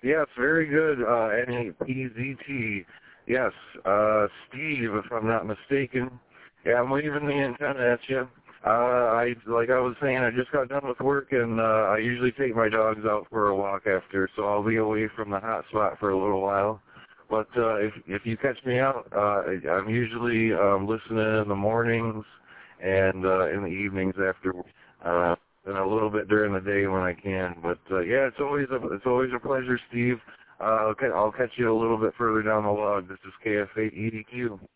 Yes, very good. NAPZT. Yes, Steve, if I'm not mistaken. Yeah, I'm leaving the antenna at you. Like I was saying, I just got done with work, and I usually take my dogs out for a walk after, so I'll be away from the hot spot for a little while. But if you catch me out, I'm usually listening in the mornings and in the evenings after, and a little bit during the day when I can. But yeah, it's always a pleasure, Steve. Okay, I'll catch you a little bit further down the log. This is KF8EDQ.